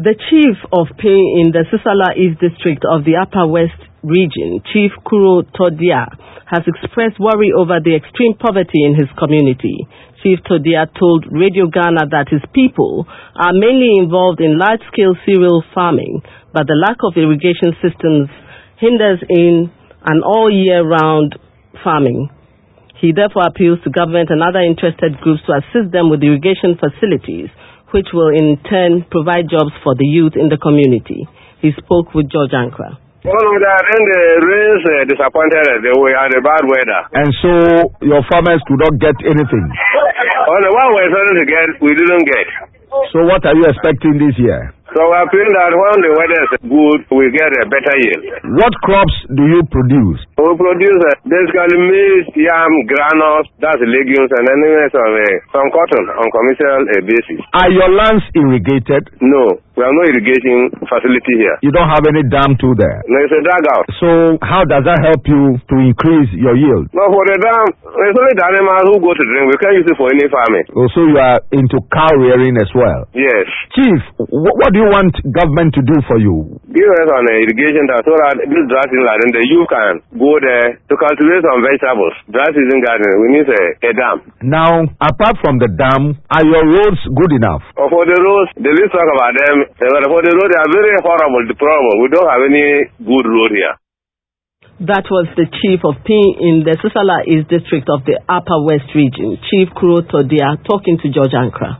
The chief of Ping in the Sisala East district of the Upper West region, Chief Kuro Todia, has expressed worry over the extreme poverty in his community. Chief Todia told Radio Ghana that his people are mainly involved in large-scale cereal farming, but the lack of irrigation systems hinders in an all-year-round farming. He therefore appeals to government and other interested groups to assist them with irrigation facilities, which will in turn provide jobs for the youth in the community. He spoke with George Ankra. All of that, and the rains disappointed we had a bad weather. And so your farmers could not get anything? On the one we're trying to get, we didn't get. So what are you expecting this year? So we're feeling that when the weather is good, we get a better yield. What crops do you produce? We produce basically maize, yam, granules, that's legumes, and then some cotton on commercial basis. Are your lands irrigated? No, we have no irrigation facility here. You don't have any dam too there? No, it's a dugout. So how does that help you to increase your yield? No, for the dam, it's only the animals who go to drink. We can't use it for any farming. Oh, so you are into cow rearing as well? Yes. Chief, what do you want government to do for you? Give us an irrigation that so that this dry season garden, the youth can go there to cultivate some vegetables. Dry season garden, we need a dam. Now, apart from the dam, are your roads good enough? For the roads, the least talk about them. For the roads, they are very horrible, deplorable. We don't have any good road here. That was the chief of Ping in the Sisala East district of the Upper West region, Chief Kuro Todia, talking to George Ankra.